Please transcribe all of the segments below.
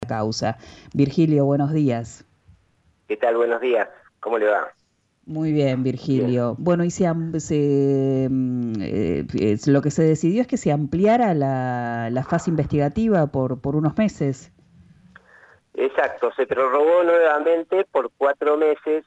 causa. Virgilio, buenos días. ¿Qué tal? Buenos días. ¿Cómo le va? Muy bien, Bien. Virgilio. Bueno, y lo que se decidió es que se ampliara la fase investigativa por unos meses. Exacto, se prorrogó nuevamente por 4 meses.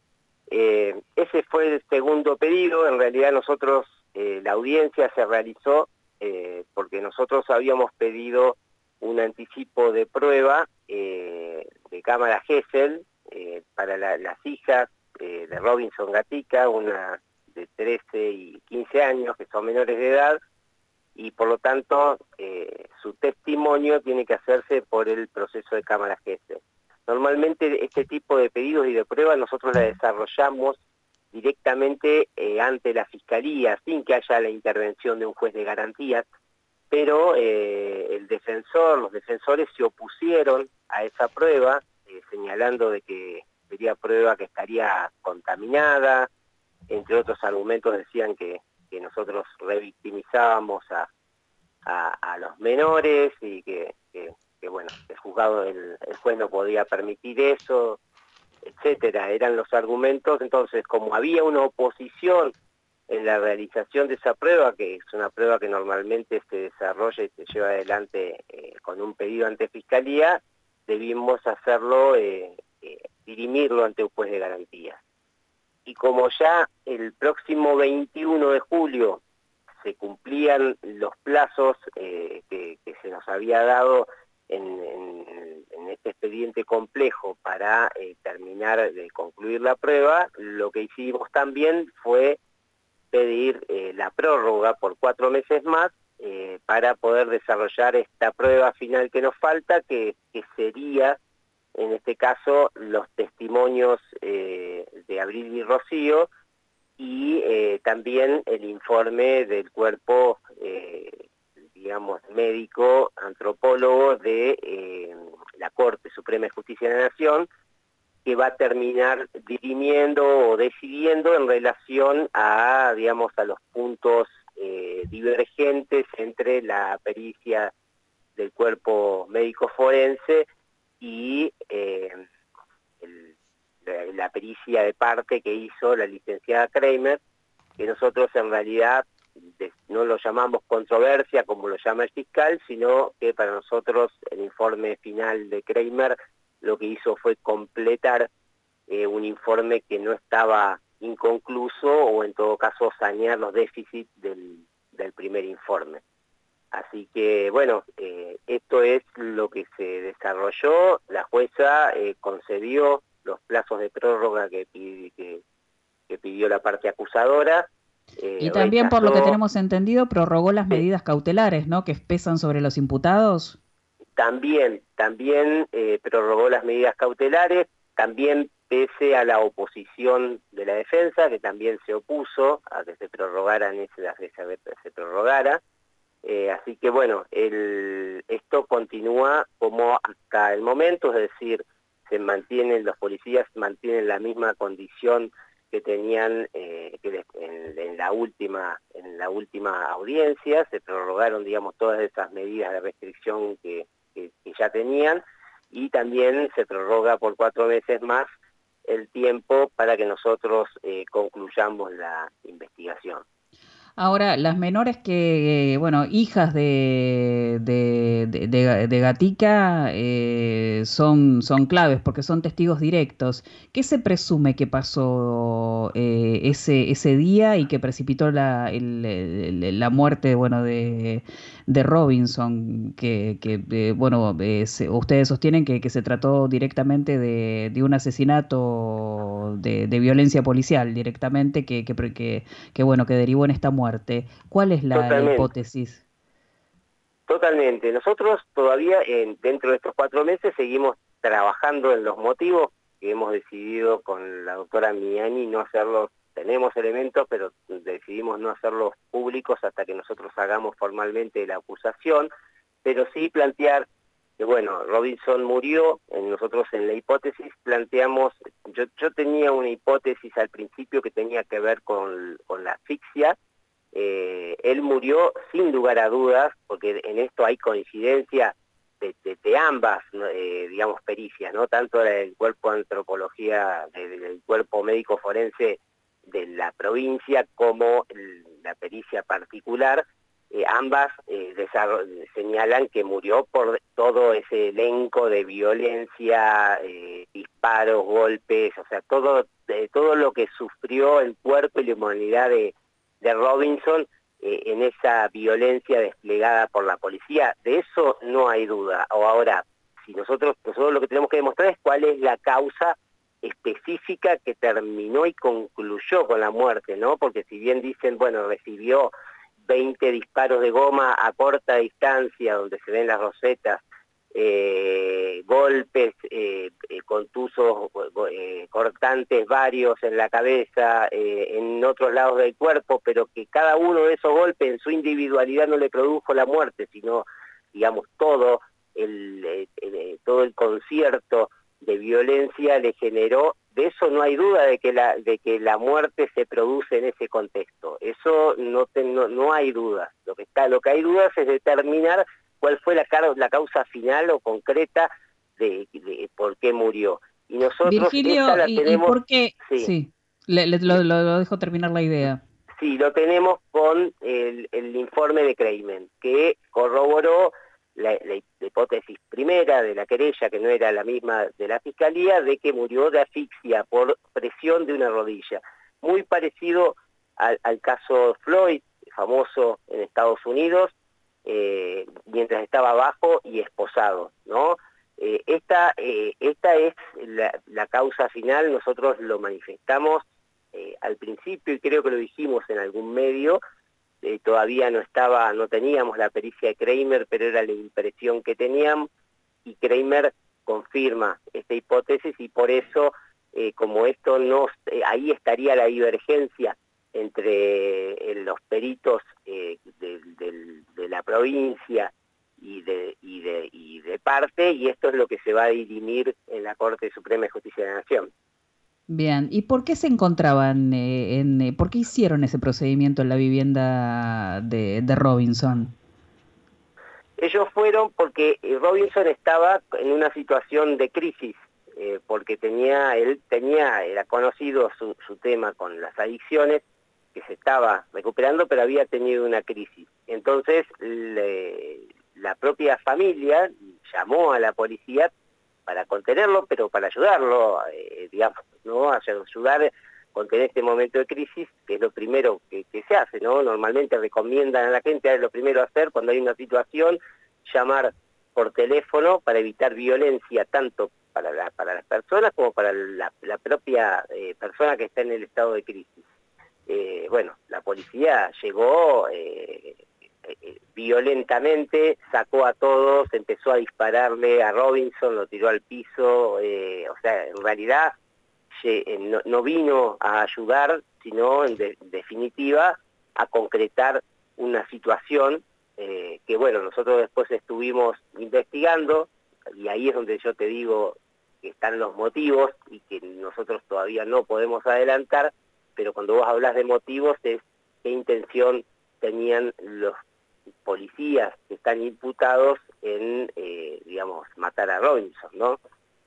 Ese fue el segundo pedido. En realidad nosotros, la audiencia se realizó porque nosotros habíamos pedido un anticipo de prueba de cámara Gesell para las hijas de Robinson Gatica, una de 13 y 15 años, que son menores de edad, y por lo tanto su testimonio tiene que hacerse por el proceso de cámara Gesell. Normalmente este tipo de pedidos y de pruebas nosotros la desarrollamos directamente ante la Fiscalía, sin que haya la intervención de un juez de garantías, pero los defensores se opusieron a esa prueba, señalando de que sería prueba que estaría contaminada. Entre otros argumentos decían que nosotros revictimizábamos a los menores y que bueno, el juzgado, el juez no podía permitir eso, etcétera. Eran los argumentos. Entonces, como había una oposición en la realización de esa prueba, que es una prueba que normalmente se desarrolla y se lleva adelante con un pedido ante Fiscalía, debimos hacerlo, dirimirlo ante un juez de garantías. Y como ya el próximo 21 de julio se cumplían los plazos que se nos había dado en este expediente complejo para terminar de concluir la prueba, lo que hicimos también fue pedir la prórroga por 4 meses más para poder desarrollar esta prueba final que nos falta, que sería, en este caso, los testimonios de Abril y Rocío, y también el informe del cuerpo, digamos, médico, antropólogo de la Corte Suprema de Justicia de la Nación, que va a terminar dirimiendo o decidiendo en relación a, digamos, a los puntos divergentes entre la pericia del cuerpo médico forense y la pericia de parte que hizo la licenciada Kramer, que nosotros en realidad no lo llamamos controversia como lo llama el fiscal, sino que para nosotros el informe final de Kramer lo que hizo fue completar un informe que no estaba inconcluso, o en todo caso sanear los déficits del primer informe. Así que bueno, esto es lo que se desarrolló. La jueza concedió los plazos de prórroga que pidió la parte acusadora, Y también, por lo que rechazó. tenemos entendido, prorrogó las Sí, medidas cautelares, ¿no? Que pesan sobre los imputados. también prorrogó las medidas cautelares, también pese a la oposición de la defensa, que también se opuso a que se prorrogaran se prorrogara. Así que bueno, esto continúa como hasta el momento, es decir, los policías mantienen la misma condición que tenían en la última audiencia. Se prorrogaron, digamos, todas esas medidas de restricción que ya tenían, y también se prorroga por 4 meses más el tiempo para que nosotros concluyamos la investigación. Ahora, las menores que, bueno, hijas de Gatica son claves porque son testigos directos. ¿Qué se presume que pasó ese día y que precipitó la muerte, bueno, de Robinson? Bueno, ustedes sostienen que se trató directamente de un asesinato de violencia policial, directamente, que bueno, que derivó en esta muerte. ¿Cuál es la Totalmente. hipótesis? Totalmente. Nosotros todavía, dentro de estos 4 meses, seguimos trabajando en los motivos que hemos decidido con la doctora Miani no hacerlos. Tenemos elementos, pero decidimos no hacerlos públicos hasta que nosotros hagamos formalmente la acusación, pero sí plantear que, bueno, Robinson murió. Nosotros en la hipótesis planteamos, yo tenía una hipótesis al principio que tenía que ver con la asfixia. Él murió sin lugar a dudas, porque en esto hay coincidencia de ambas, ¿no? Digamos, pericias, ¿no? Tanto el cuerpo de antropología, del cuerpo médico forense de la provincia, como la pericia particular, ambas señalan que murió por todo ese elenco de violencia, disparos, golpes, o sea, todo lo que sufrió el cuerpo y la humanidad de Robinson en esa violencia desplegada por la policía. De eso no hay duda. O ahora, si nosotros lo que tenemos que demostrar es cuál es la causa específica que terminó y concluyó con la muerte, ¿no? Porque si bien dicen, bueno, recibió 20 disparos de goma a corta distancia, donde se ven las rosetas, golpes, contusos cortantes varios en la cabeza, en otros lados del cuerpo, pero que cada uno de esos golpes en su individualidad no le produjo la muerte, sino, digamos, todo el concierto de violencia le generó. De eso no hay duda, de que la muerte se produce en ese contexto. Eso no hay dudas. Lo que hay dudas es determinar cuál fue la causa final o concreta de por qué murió. Y nosotros Virgilio, esa la tenemos. ¿y por qué? Sí, Sí, lo dejo terminar la idea. sí, lo tenemos con el informe de Kramer, que corroboró la hipótesis primera de la querella, que no era la misma de la fiscalía, de que murió de asfixia por presión de una rodilla. Muy parecido al caso Floyd, famoso en Estados Unidos, mientras estaba abajo y esposado, ¿no? Esta es la causa final. Nosotros lo manifestamos al principio, y creo que lo dijimos en algún medio. Todavía no teníamos la pericia de Kramer, pero era la impresión que teníamos, y Kramer confirma esta hipótesis, y por eso, como esto ahí estaría la divergencia entre los peritos de la provincia y de parte, y esto es lo que se va a dirimir en la Corte Suprema de Justicia de la Nación. Bien, ¿y por qué se encontraban, por qué hicieron ese procedimiento en la vivienda de Robinson? Ellos fueron porque Robinson estaba en una situación de crisis, porque era conocido su tema con las adicciones, que se estaba recuperando, pero había tenido una crisis. Entonces, la propia familia llamó a la policía para contenerlo, pero para ayudarlo, digamos, ¿no? Ayudar a contener este momento de crisis, que es lo primero que se hace, ¿no? Normalmente recomiendan a la gente, es lo primero a hacer cuando hay una situación, llamar por teléfono para evitar violencia, tanto para las personas como para la propia persona que está en el estado de crisis. Bueno, la policía llegó violentamente, sacó a todos, empezó a dispararle a Robinson, lo tiró al piso, o sea, en realidad no vino a ayudar, sino en definitiva a concretar una situación que, bueno, nosotros después estuvimos investigando, y ahí es donde yo te digo que están los motivos y que nosotros todavía no podemos adelantar, pero cuando vos hablas de motivos es qué intención tenían los policías que están imputados en, digamos, matar a Robinson, ¿no?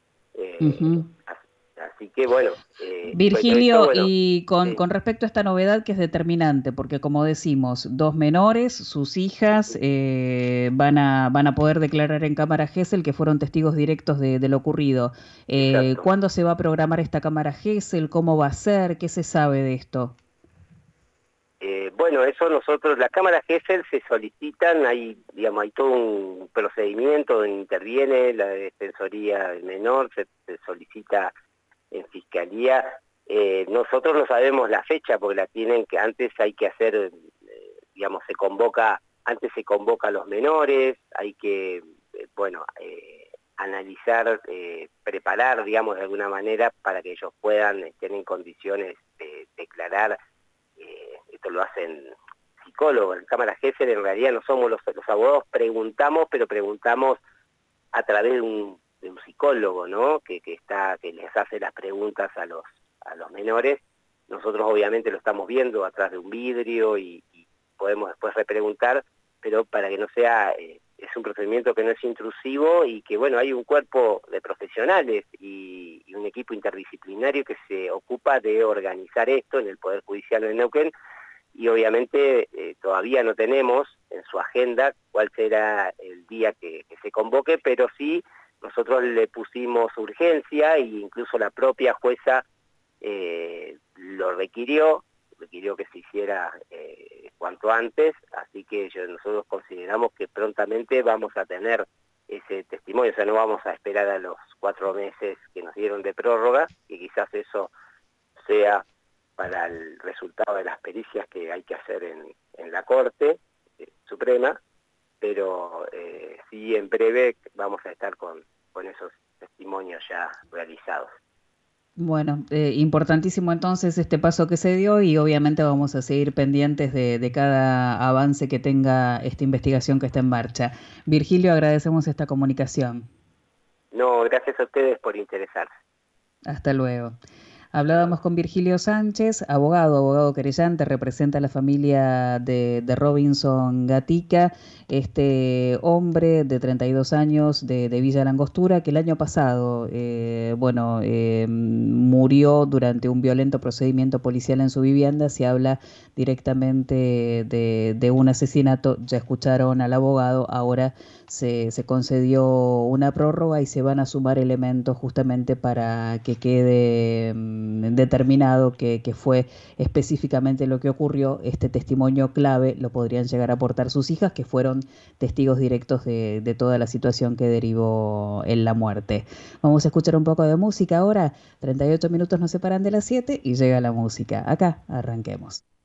Así que bueno. Virgilio, bueno, y sí. con respecto a esta novedad que es determinante, porque como decimos, dos menores, sus hijas, van a poder declarar en cámara Gesell que fueron testigos directos de lo ocurrido. ¿Cuándo se va a programar esta cámara Gesell? ¿Cómo va a ser? ¿Qué se sabe de esto? Bueno, eso las cámaras Gesell se solicitan, hay todo un procedimiento donde interviene la Defensoría del Menor, se solicita en Fiscalía. Nosotros no sabemos la fecha, porque la tienen que, antes hay que hacer, antes se convoca a los menores, hay que, analizar, preparar, de alguna manera, para que ellos puedan, estén en condiciones de declarar. Esto lo hacen psicólogos. En cámara Gesell en realidad no somos los abogados, preguntamos, pero preguntamos a través de un psicólogo, ¿no? Que les hace las preguntas a los menores. Nosotros obviamente lo estamos viendo atrás de un vidrio y podemos después repreguntar, pero para que no sea es un procedimiento que no es intrusivo y que, bueno, hay un cuerpo de profesionales y un equipo interdisciplinario que se ocupa de organizar esto en el Poder Judicial de Neuquén, y obviamente todavía no tenemos en su agenda cuál será el día que se convoque, pero sí nosotros le pusimos urgencia e incluso la propia jueza lo requirió que se hiciera cuanto antes, así que nosotros consideramos que prontamente vamos a tener ese testimonio, o sea, no vamos a esperar a los 4 meses que nos dieron de prórroga, y quizás eso sea para el resultado de las pericias que hay que hacer en la Corte Suprema, pero sí en breve vamos a estar con esos testimonios ya realizados. Bueno, importantísimo entonces este paso que se dio y obviamente vamos a seguir pendientes de cada avance que tenga esta investigación que está en marcha. Virgilio, agradecemos esta comunicación. No, gracias a ustedes por interesarse. Hasta luego. Hablábamos con Virgilio Sánchez, abogado querellante, representa a la familia de Robinson Gatica, este hombre de 32 años de Villa Langostura, que el año pasado, murió durante un violento procedimiento policial en su vivienda. Se habla directamente de un asesinato. Ya escucharon al abogado, ahora se concedió una prórroga y se van a sumar elementos justamente para que quede determinado que fue específicamente lo que ocurrió. Este testimonio clave lo podrían llegar a aportar sus hijas, que fueron testigos directos de toda la situación que derivó en la muerte. Vamos a escuchar un poco de música ahora. 38 minutos nos separan de las 7 y llega la música. Acá arranquemos.